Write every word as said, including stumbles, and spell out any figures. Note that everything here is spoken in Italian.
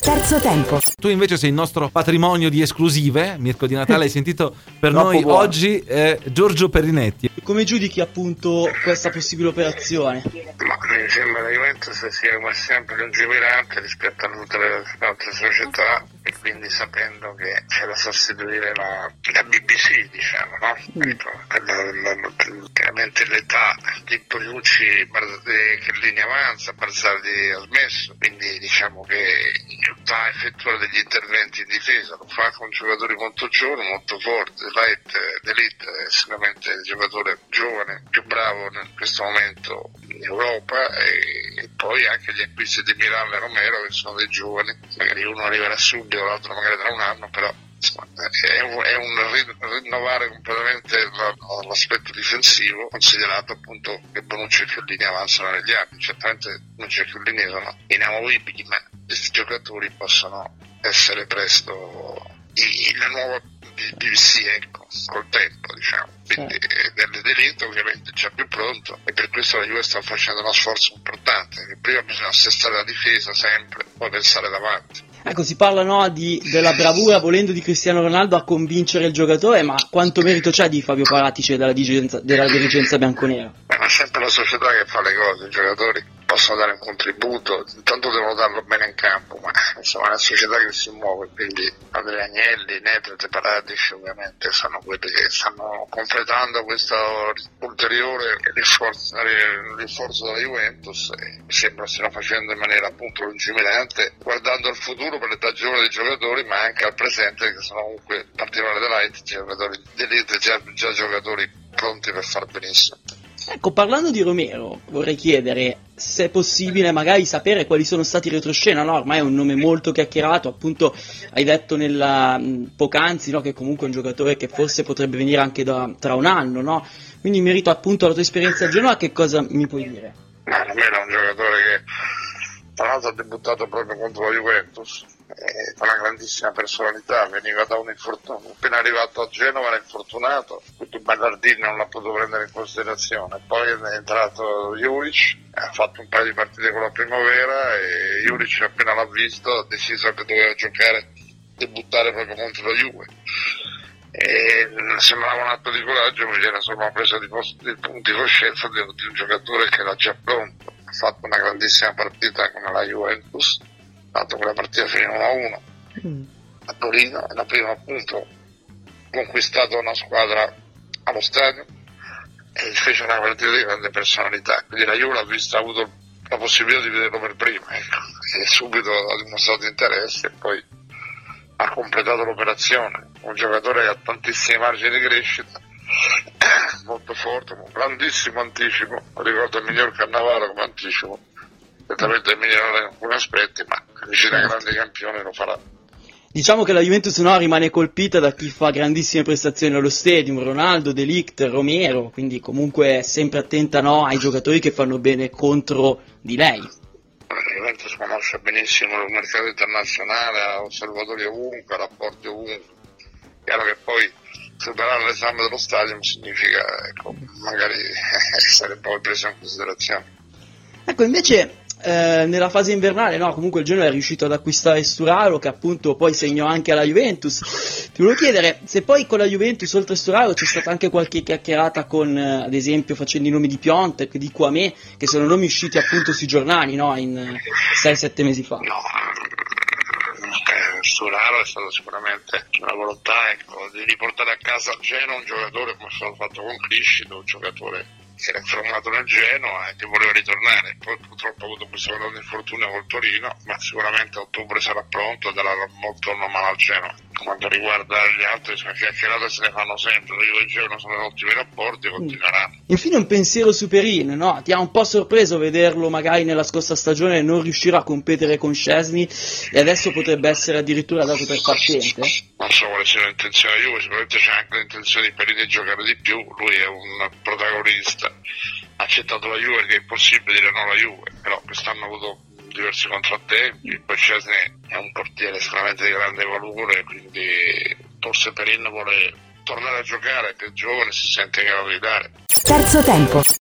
Terzo tempo. Tu invece sei il nostro patrimonio di esclusive, Mirko Di Natale, hai sentito per Troppo noi buono. oggi eh, Giorgio Perinetti. Come giudichi appunto questa possibile operazione? Ma mi sembra che Juventus sia come sempre lungimirante rispetto a tutte le altre società, e quindi sapendo che c'è da sostituire la, la B B C, diciamo, no? Mm. Ecco, la- la- chiaramente l'età di Bonucci, che linea avanza, Barzagli ha smesso, quindi diciamo che sta a effettuare degli interventi in difesa, lo fa con giocatori molto giovani, molto forti. Light D'Elite è sicuramente il giocatore giovane più bravo in questo momento in Europa, e, e poi anche gli acquisti di Milan e Romero, che sono dei giovani, magari uno arriverà subito, l'altro magari tra un anno, però insomma, è un, è un rinnovare completamente la, l'aspetto difensivo, considerato appunto che Bonucci e Chiellini avanzano negli anni. Certamente Bonucci e Chiellini sono inamovibili, ma questi giocatori possono essere presto la nuova B B C, ecco, col tempo, diciamo. Quindi dell'Elite ovviamente è già più pronto, e per questo la Juve sta facendo uno sforzo importante, che prima bisogna assestare la difesa sempre, poi pensare davanti. Ecco, si parla no, di, della bravura, volendo, di Cristiano Ronaldo a convincere il giocatore, ma quanto merito c'è di Fabio Paratici e della dirigenza, della dirigenza bianconera? Beh, ma è sempre la società che fa le cose, i giocatori possono dare un contributo, intanto devono darlo bene in campo, ma insomma è una società che si muove, quindi Andrea Agnelli, Nedved e Paratici ovviamente sono quelli che stanno completando questo ulteriore rinforzo, rinforzo della Juventus, e mi sembra stiano facendo in maniera appunto lungimirante, guardando al futuro per l'età giovane dei giocatori, ma anche al presente, che sono comunque in particolare dell'Elite, giocatori d'Elite, già, già giocatori pronti per far benissimo. Ecco, parlando di Romero, vorrei chiedere se è possibile magari sapere quali sono stati i retroscena, no? Ormai è un nome molto chiacchierato, appunto hai detto nella mh, poc'anzi, no? Che comunque è un giocatore che forse potrebbe venire anche da, tra un anno, no? Quindi in merito appunto alla tua esperienza a Genoa, che cosa mi puoi dire? Ma Romero è un giocatore che tra l'altro ha debuttato proprio contro la Juventus, eh, con una grandissima personalità, veniva da un infortunio, appena arrivato a Genova era infortunato, quindi Ballardini non l'ha potuto prendere in considerazione, poi è entrato Juric, ha fatto un paio di partite con la Primavera, e Juric appena l'ha visto ha deciso che doveva giocare, debuttare proprio contro la Juve. E sembrava un atto di coraggio, perché era solo una presa di, post- di, di coscienza di, di un giocatore che era già pronto. Ha fatto una grandissima partita con la Juventus, ha fatto quella partita fino a uno a uno mm. a Torino, e la prima appunto conquistato una squadra allo stadio, e fece una partita di grande personalità, quindi la Juve ha visto, ha avuto la possibilità di vederlo per prima, ecco. E subito ha dimostrato interesse, e poi ha completato l'operazione. Un giocatore che ha tantissimi margini di crescita, molto forte, un grandissimo anticipo, ricordo il miglior Cannavaro come anticipo, certamente il migliore in alcuni aspetti, ma riuscire a grande campione lo farà. Diciamo che la Juventus no, rimane colpita da chi fa grandissime prestazioni allo Stadium, Ronaldo, De Ligt, Romero, quindi comunque è sempre attenta no, ai giocatori che fanno bene contro di lei. La Juventus conosce benissimo il mercato internazionale, ha osservatori ovunque, rapporti ovunque. Chiaro che poi superare l'esame dello Stadium significa, ecco, magari essere poi preso in considerazione. Ecco, invece eh, nella fase invernale, no, comunque il Genoa è riuscito ad acquistare Sturaro, che appunto poi segnò anche alla Juventus. Ti volevo chiedere se poi con la Juventus, oltre a Sturaro, c'è stata anche qualche chiacchierata con, eh, ad esempio, facendo i nomi di Piontek, di Kwame, che sono nomi usciti appunto sui giornali, no, in sei sette mesi fa. No, Sturaro è stato sicuramente una volontà, ecco, di riportare a casa a Genoa un giocatore come è stato fatto con Criscito, un giocatore che era formato nel Genoa e che voleva ritornare. Poi purtroppo ha avuto questo grande infortunio col Torino, ma sicuramente a ottobre sarà pronto e darà molto una mano al Genoa. Quanto riguarda gli altri, sono chiacchierate, se ne fanno sempre, io e il Genoa sono in ottimi rapporti e continueranno. Infine un pensiero su Perin, no? Ti ha un po' sorpreso vederlo magari nella scorsa stagione non riuscire a competere con Szczesny, e adesso potrebbe essere addirittura dato per partente? Non so quale sia l'intenzione di Juve, sicuramente c'è anche l'intenzione di Perin di giocare di più, lui è un protagonista, ha accettato la Juve perché è impossibile dire no alla Juve, però quest'anno ha avuto diversi contrattempi, poi Szczesny è un portiere sicuramente di grande valore, quindi forse Perin vuole tornare a giocare, che è giovane, si sente in grado di dare. Terzo tempo.